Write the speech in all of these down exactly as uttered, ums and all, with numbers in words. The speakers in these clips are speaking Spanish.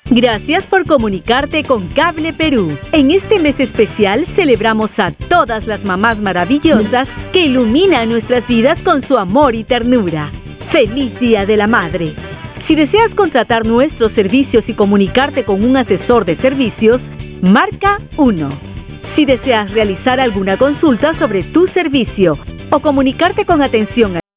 Gracias por comunicarte con Cable Perú. En este mes especial celebramos a todas las mamás maravillosas que iluminan nuestras vidas con su amor y ternura. ¡Feliz Día de la Madre! Si deseas contratar nuestros servicios y comunicarte con un asesor de servicios, marca uno. Si deseas realizar alguna consulta sobre tu servicio o comunicarte con atención a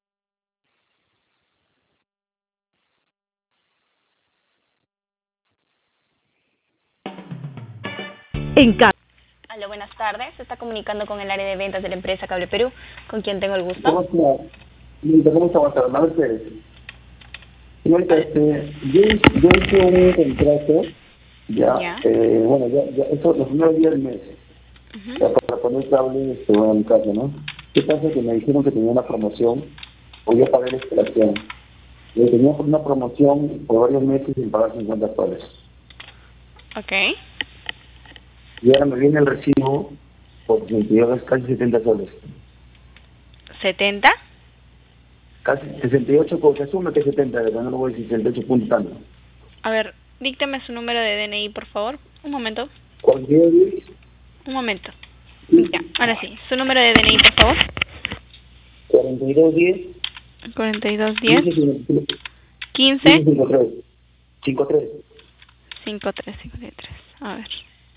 En ca- Aló, buenas tardes. Se está comunicando con el área de ventas de la empresa Cable Perú. ¿Con quién tengo el gusto? ¿Cómo está? Señorita, ¿cómo está? Buenas tardes. Pérez. Señorita, este, yo, yo hice un contrato, ya, Ya. eh, bueno, ya, ya, eso, los primeros días del mes, Ujú. ya, para poner cable, este, bueno, en mi casa, ¿no? ¿Qué pasa? Que me dijeron que tenía una promoción, o yo pagué la instalación. Yo tenía una promoción por varios meses sin pagar cincuenta soles. Ok. Y ahora me viene el recibo por sesenta y ocho, casi setenta soles. ¿setenta? Casi sesenta y ocho, pues se asume que es setenta, pero no lo voy a decir sesenta y ocho puntos tanto. A ver, díctame su número de D N I, por favor. Un momento. cuarenta y dos, Un momento. Ya, ahora sí. Su número de D N I, por favor. cuarenta y dos, diez, cuarenta y dos diez, quince, quince, cincuenta y tres, cincuenta y tres. cincuenta y tres, cincuenta y tres. A ver.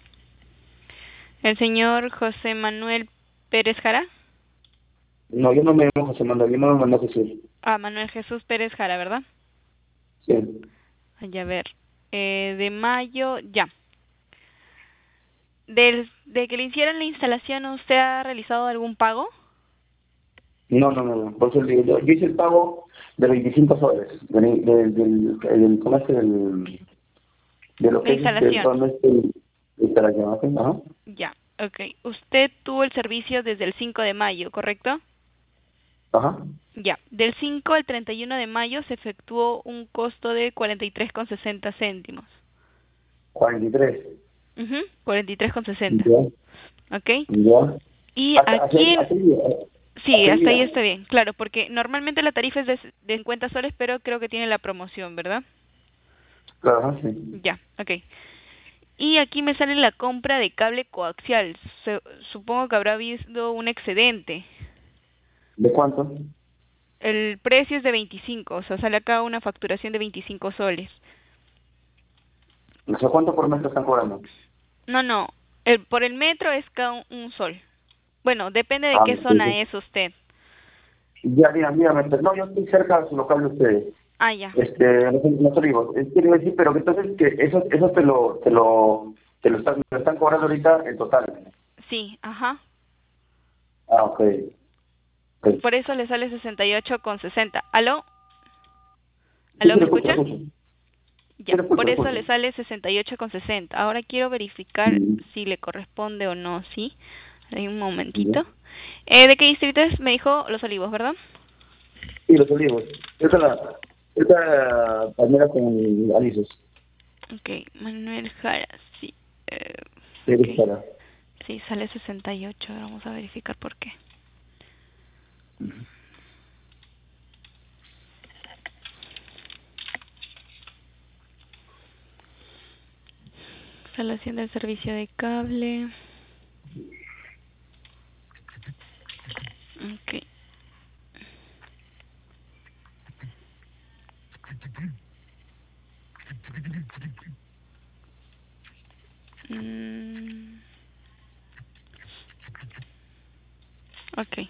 El señor José Manuel Pérez Jara. No, yo no me llamo José Manuel, yo me llamo Jesús. Ah, Manuel Jesús Pérez Jara, ¿verdad? Sí. Ay, a ver. Eh, de mayo, ya. Del, de que le hicieron la instalación, ¿usted ha realizado algún pago? No, no, no, no. Por eso le digo, yo, yo hice el pago de veinticinco soles, del, del, del, del, ¿cómo es? Del, de lo La que es este, instalación. todo este, instalación, ¿ok? Ajá. Ya, ok. Usted tuvo el servicio desde el cinco de mayo, ¿correcto? Ajá. Ya. Del cinco al treinta y uno de mayo se efectuó un costo de cuarenta y tres con sesenta céntimos. cuarenta y tres. Mhm, cuarenta y tres con sesenta. Ya, Ok. ya. Y Hasta, hasta, aquí en... hasta el día, Sí, hasta el hasta día. ahí está bien, claro, porque normalmente la tarifa es de, de cincuenta soles, pero creo que tiene la promoción, ¿verdad? Claro, ajá, sí. Ya, ok. Y aquí me sale la compra de cable coaxial. Se- supongo que habrá habido un excedente. ¿De cuánto? El precio es de veinticinco, o sea, sale acá una facturación de veinticinco soles. O sea, ¿cuánto por mes te están cobrando? No, no, el, por el metro es cada un, un sol. Bueno, depende de Ah, qué sí, zona sí. es usted. Ya, mira, mira, me- no, yo estoy cerca de su local de ustedes. Ah, ya. Este, no, sé, no te digo, es que iba a decir, pero que entonces que eso, eso te lo, te lo, te lo están, me lo están cobrando ahorita en total. Sí, ajá. Ah, ok. Okay. Por eso le sale sesenta y ocho con sesenta. ¿Aló? Sí, ¿Aló, sí, lo me escucho, lo escucha? escucho. Sí, Ya, lo escucho, por lo eso escucho. le sale sesenta y ocho con sesenta. Ahora quiero verificar Mm, si le corresponde o no, ¿sí? Hay un ya. momentito. Eh, ¿de qué distrito es? Me dijo Los Olivos, ¿verdad? Sí, los olivos. Esta es la, esta es la palmera con alisos. Ok, Manuel Jara, sí. Eh, Sí, ok, es para. sí, sale sesenta y ocho. Ahora vamos a verificar por qué. Instalación del servicio de cable. Ok. Mm, ok.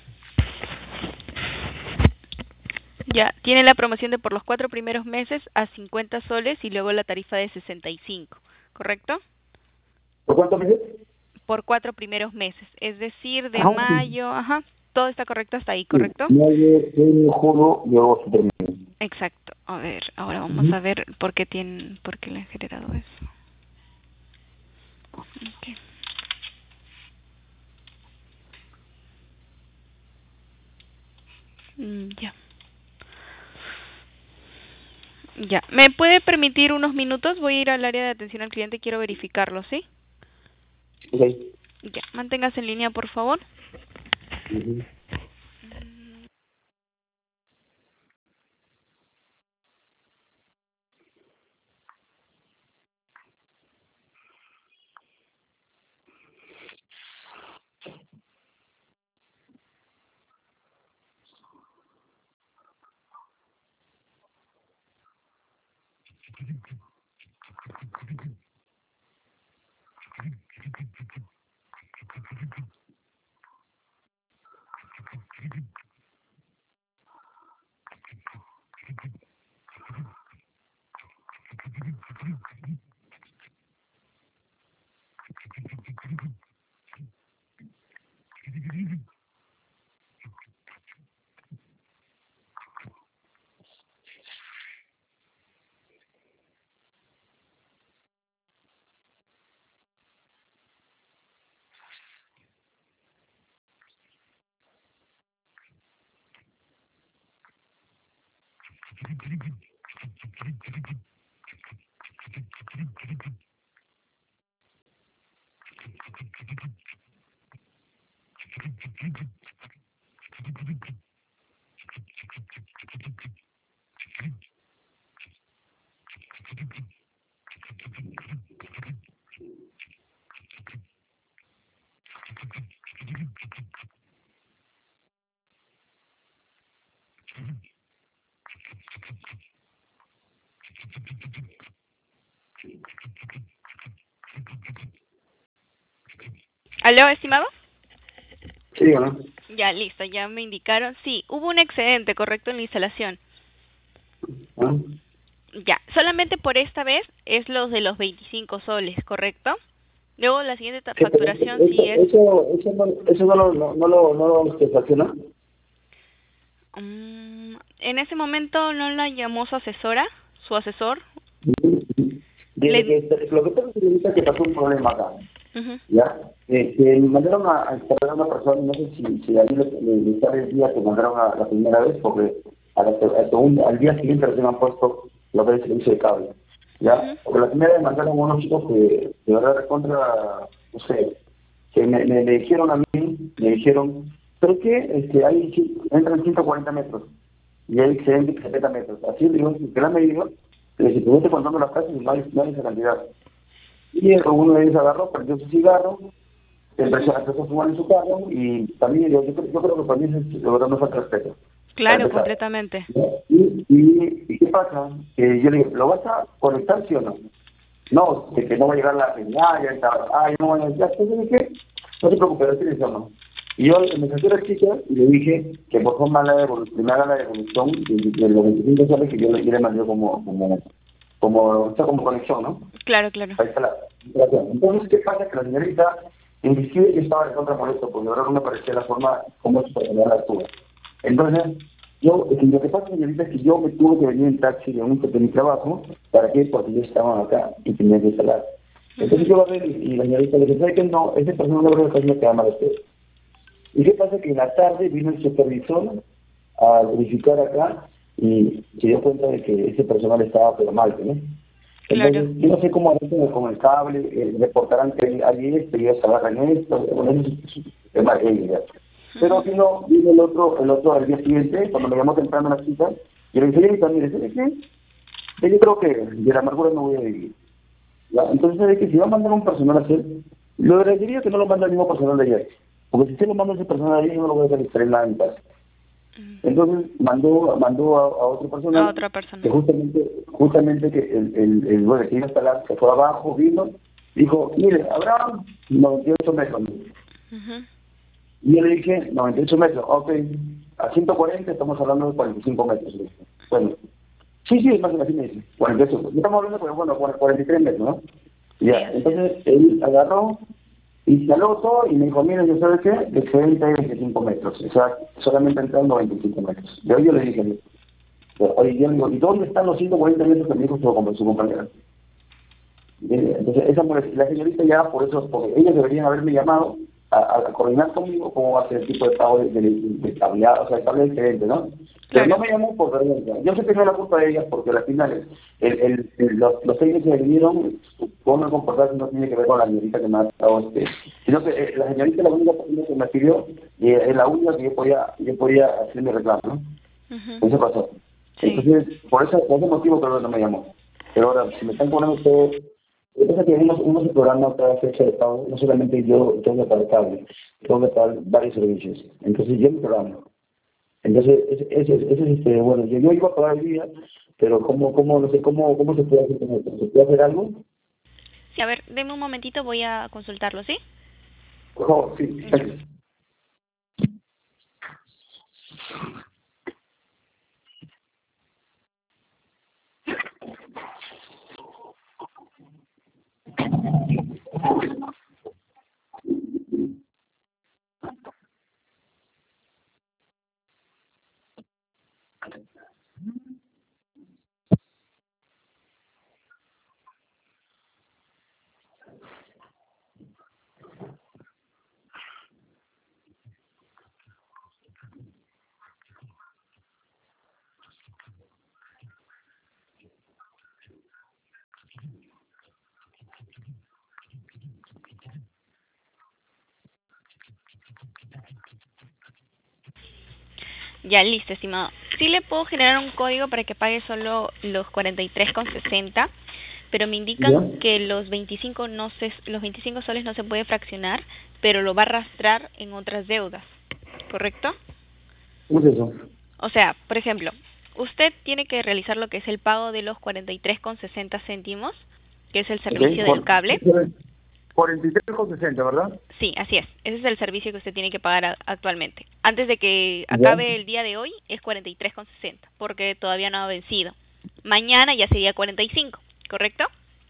Ya, tiene la promoción de por los cuatro primeros meses a cincuenta soles y luego la tarifa de sesenta y cinco, ¿correcto? ¿Por cuánto me dices? Por cuatro primeros meses, es decir, de Ajá, sí. mayo, ajá, todo está correcto hasta ahí, Sí, ¿correcto? mayo, junio, julio, luego super. Exacto. A ver, ahora vamos Ujú. a ver por qué tienen, por qué le han generado eso. Okay. Mm, ya. Ya. ¿Me puede permitir unos minutos? Voy a ir al área de atención al cliente, quiero verificarlo, ¿sí? Ok. Ya. Manténgase en línea, por favor. Ujú. ¿Aló, estimado? Sí, ¿no? Ya, listo, ya me indicaron. Sí, hubo un excedente, correcto, en la instalación. ¿Ah? Ya, solamente por esta vez es los de los veinticinco soles, ¿correcto? Luego la siguiente Sí, pero facturación eso, sí es... eso, eso, no, eso no lo, no, no lo, no lo usted fracciona. Mm, en ese momento no la llamó su asesora, su asesor. Desde Le... que, lo que pasa es que que pasó un problema acá. Ujú. ¿Ya? Eh, que me mandaron a, a instalar a una persona, no sé si, si a mí le, le, le sale el día que mandaron a la primera vez, porque a la, al, segundo, al día siguiente recién han puesto lo que es el servicio de cable. ¿Ya? Ujú. Porque la primera vez mandaron a unos chicos que de verdad contra, no sé, que me, me, me dijeron a mí, me dijeron, pero que este, ahí sí, entran ciento cuarenta metros y hay excedente setenta metros. Así digo, que la han medido, que si estuviese contando las casas no hay, no hay esa cantidad. Y uno de ellos agarró, prendió su cigarro, empezó, empezó a fumar en su carro y también yo, yo, creo, yo creo que para mí es de verdad no falta respeto. Para Claro, empezar. completamente. Y, y, ¿y qué pasa? Que yo le digo, ¿lo vas a conectar sí o no? No, de que no va a llegar la señal, ya está, ah, no van a ya, ¿sabes qué? No se preocupe, así o no. Y yo me saqué a la chica y le dije que por favor me haga la devolución, me haga la devolución de, de los veinticinco soles que yo le, yo le mandé como, como, como, está como conexión, ¿no? Claro, claro. Ahí está la situación. Entonces, ¿qué pasa? Que la señorita, inclusive yo estaba de contra molesto, porque ahora no me parecía la forma como su personal actúa. Entonces, yo, lo que pasa, señorita, es que yo me tuve que venir en taxi de un de mi trabajo, ¿para qué? Porque ellos estaban acá y tenía que instalar. Entonces yo a ver y la señorita le dije, ¿sabe qué? No, ese personal de verdad no queda mal a usted. ¿Y qué pasa? Que en la tarde vino el supervisor a verificar acá y se dio cuenta de que ese personal estaba pero mal, ¿no? Claro. Entonces, yo no sé cómo hacen con el cable, eh, reportarán que hay esto, y ellos agarran esto, bueno, eso es un tema de ellos. Pero si no, vino el otro, el otro al día siguiente, cuando me llamó temprano a la cita, y le dije, oye, mire, ¿sabe qué? Yo creo que de la amargura no voy a vivir. ¿Ya? Entonces, ¿sabe que si va a mandar un personal a hacer, lo agradecería que no lo manda el mismo personal de ayer. Porque si usted lo manda ese personal de ayer, yo no lo voy a hacer nada en paz. Entonces mandó mandó a, a otro personal A otra persona. que justamente justamente que el, el, el bueno, que iba a instalar, se fue abajo, vino, dijo, mire, Abraham, noventa y ocho metros. Uh-huh. Y yo le dije, noventa y ocho metros, ok, a ciento cuarenta estamos hablando de cuarenta y cinco metros. Bueno, sí, sí, es más que así me dice, cuarenta y ocho. Estamos hablando de, bueno, cuarenta y tres metros, ¿no? Ya, Sí, entonces él agarró, instaló todo y me dijo, mira, ¿yo sabes qué? El excedente hay veinticinco metros, o sea, solamente entrando veinticinco metros. Y hoy yo le dije, oye, yo le digo, ¿y dónde están los ciento cuarenta metros que me dijo su, su compañera? Entonces, esa la señorita ya, por eso, porque ellos deberían haberme llamado a, a coordinar conmigo cómo va a ser el tipo de pago de, de, de cableado, o sea, el cable excedente, ¿no? Pero claro. no me llamó por vergüenza. Yo sé que no es la culpa de ellas, porque al final el, el, el, los, los técnicos que vinieron, cómo comportarse no tiene que ver con la señorita que me ha dado este, sino que eh, la señorita es la única persona que me pidió y es la única que yo podía, yo podía hacer mi reclamo, ¿no? Uh-huh. Eso pasó. Sí. Entonces, por, eso, por ese motivo creo que no me llamó. Pero ahora, si me están poniendo todo, lo que pasa es que uno, uno se programa cada fecha de pago, no solamente yo tengo que pagar cable, tengo que pagar varios servicios. Entonces yo me programo. Entonces, ese, ese, ese es este, bueno, yo, yo iba a pagar el día, pero cómo, cómo, no sé, cómo, cómo se puede hacer con esto. ¿Se puede hacer algo? Sí, a ver, deme un momentito, voy a consultarlo, ¿sí? Por favor, sí, Ya. gracias. Ya, listo, estimado. Sí le puedo generar un código para que pague solo los cuarenta y tres con sesenta, pero me ¿Ya? indican que los veinticinco no se, los veinticinco soles no se puede fraccionar, pero lo va a arrastrar en otras deudas, ¿correcto? ¿Cómo es eso? O sea, por ejemplo, usted tiene que realizar lo que es el pago de los cuarenta y tres con sesenta céntimos, que es el servicio del cable. cuarenta y tres con sesenta, ¿verdad? Sí, así es. Ese es el servicio que usted tiene que pagar a- actualmente. Antes de que ¿Ya? acabe el día de hoy es cuarenta y tres con sesenta, porque todavía no ha vencido. Mañana ya sería cuarenta y cinco, ¿correcto?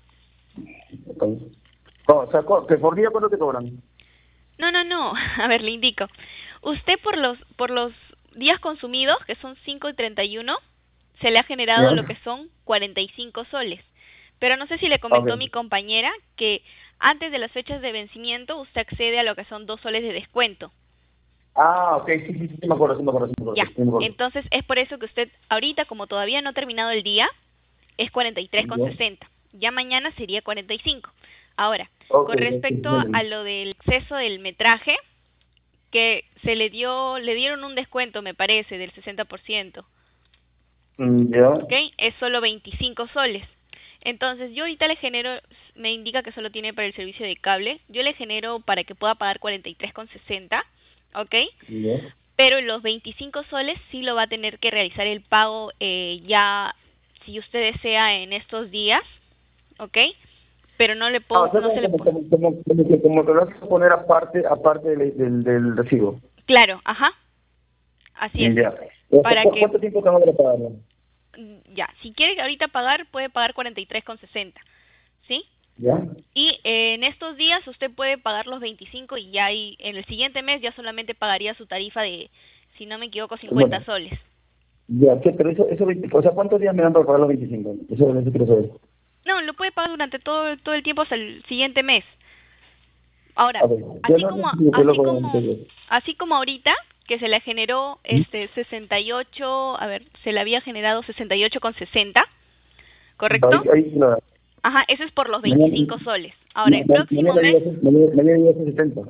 No, o sea, ¿que por día cuánto te cobran? No, no, no. A ver, le indico. Usted por los por los días consumidos, que son cinco y treinta y uno, se le ha generado ¿Ya? lo que son cuarenta y cinco soles. Pero no sé si le Ok. comentó mi compañera que antes de las fechas de vencimiento usted accede a lo que son dos soles de descuento. Ah, ok, sí, sí, sí, sí me acuerdo, sí me acuerdo, sí me acuerdo. Ya, Sí me acuerdo. entonces es por eso que usted ahorita, como todavía no ha terminado el día, es cuarenta y tres con ¿Ya? sesenta. Ya mañana sería cuarenta y cinco. Ahora, Ok, con ya, sí, respecto sí, a sí. lo del exceso del metraje, que se le dio, le dieron un descuento, me parece, del sesenta por ciento, Mm, ¿Ya? ¿ok? Es solo veinticinco soles. Entonces, yo ahorita le genero, me indica que solo tiene para el servicio de cable, yo le genero para que pueda pagar cuarenta y tres con sesenta, ¿ok? ¿Ya? Pero los veinticinco soles sí lo va a tener que realizar el pago eh, ya, si usted desea, en estos días, ¿ok? Pero no le Ah, puedo, o sea, no se como, le como, puede. como, como, como que como te lo vas a poner aparte, aparte del, del, del recibo. Claro, ajá, así es. Mm, Ya. O sea, Para ¿cu- que, ¿Cuánto tiempo tengo que pagarlo? mm, ya, si quiere ahorita pagar, puede pagar cuarenta y tres con sesenta, ¿sí? ¿Ya? Y eh, en estos días usted puede pagar los veinticinco y ya ahí, en el siguiente mes ya solamente pagaría su tarifa de, si no me equivoco, cincuenta Bueno, soles. ya, ¿qué? Pero eso, eso, veinte o sea, ¿cuántos días me dan para pagar los veinticinco? Eso, eso quiero saber. No, lo puede pagar durante todo, todo el tiempo hasta el siguiente mes. Ahora, A ver, yo así no sé como si estoy así loco de como anterior. así como ahorita que se le generó este sesenta y ocho, a ver, se le había generado sesenta y ocho con sesenta, ¿correcto? Ahí, ahí, claro. Ajá, eso es por los Mañana, veinticinco soles. Ahora, ma- el ma- próximo mañana mes, iba a ser, mañana, mañana iba a ser setenta.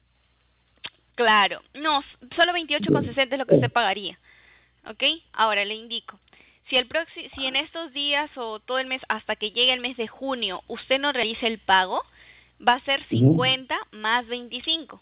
claro, no, s- solo veintiocho con sesenta es lo que usted pagaría. ¿Ok? Ahora le indico. Si el proxi si en estos días o todo el mes hasta que llegue el mes de junio usted no realice el pago, va a ser Ujú. cincuenta más veinticinco.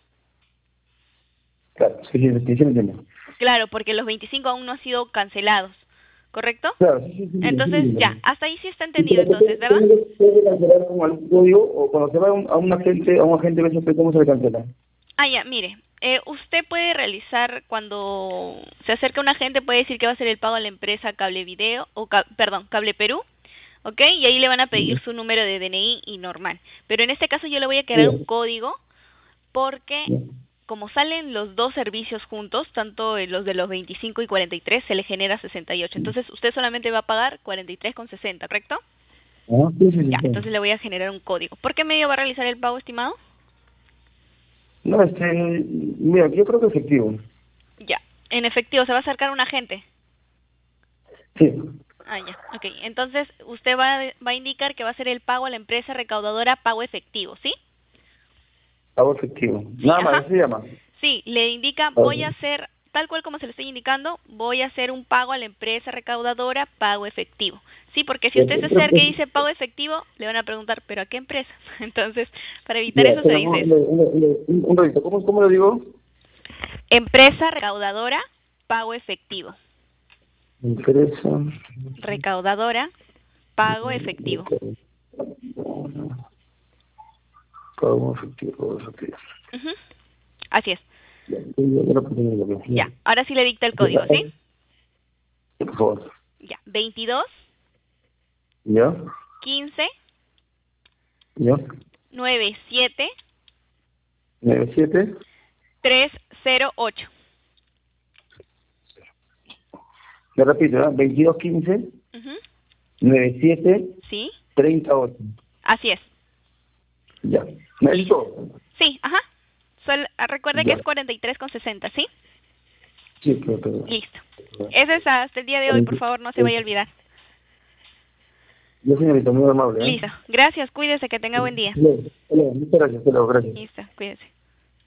Claro, sí, sí, sí, sí, me entiendo. Claro, porque los veinticinco aún no han sido cancelados, ¿correcto? Claro, sí, sí, sí, sí, sí, Entonces, me ya, entiendo. hasta ahí sí está Y entendido pero que entonces, te- ¿verdad? tengo que tengo que cancelar con algún código o cuando se va a un, a un agente, a un agente B S P, ¿cómo se le cancela? Ah, ya, mire, eh, usted puede realizar cuando se acerca un agente, puede decir que va a hacer el pago a la empresa Cable Video, o ca- perdón, Cable Perú, ¿ok? Y ahí le van a pedir Ujú. su número de D N I y normal. Pero en este caso yo le voy a crear un Bien, código porque bien. como salen los dos servicios juntos, tanto eh, los de los veinticinco y cuarenta y tres, se le genera sesenta y ocho. Entonces usted solamente va a pagar cuarenta y tres con sesenta, ¿correcto? Ah, sí, sí, sí, Ya, sí. entonces le voy a generar un código. ¿Por qué medio va a realizar el pago, estimado? No, este, mira, yo creo que efectivo. Ya, en efectivo, ¿se va a acercar un agente? Sí, Ah, ya, ok. Entonces usted va, va a indicar que va a hacer el pago a la empresa recaudadora pago efectivo, ¿sí? pago efectivo. Sí, Nada más, ajá. así se llama. Sí, le indica, Ok. voy a hacer, tal cual como se le estoy indicando, voy a hacer un pago a la empresa recaudadora pago efectivo. Sí, porque si usted se Pero, acerca y pero, dice pago efectivo, le van a preguntar, ¿pero a qué empresa? Entonces, para evitar ya, eso se pero dice un, eso. un, un, un, un ratito, ¿cómo, ¿cómo lo digo? Empresa recaudadora pago efectivo. Empresa. Recaudadora, pago efectivo. Pago efectivo, efectivo. Uh-huh. Así es. Ya, ya lo puse, ya. Ya, ahora sí le dicta el código, ¿sí? Sí, por favor. Ya, veintidós, Ya, quince, ya. noventa y siete, nueve siete. trescientos ocho. Le repito, ¿eh? veintidós quince, Uh-huh. noventa y siete, Sí, treinta y ocho. así es. Ya. ¿Me listo? Sí, ajá. Sol, recuerde que Ya. es cuarenta y tres con sesenta, ¿sí? Sí, pero, pero. Listo. Ese es hasta el día de hoy, por favor, no se vaya a olvidar. Ya, señorita, muy amable, ¿eh? Listo. Gracias, cuídese, que tenga buen día. Hasta luego, hasta luego, muchas gracias, hasta luego, gracias. Listo, cuídese.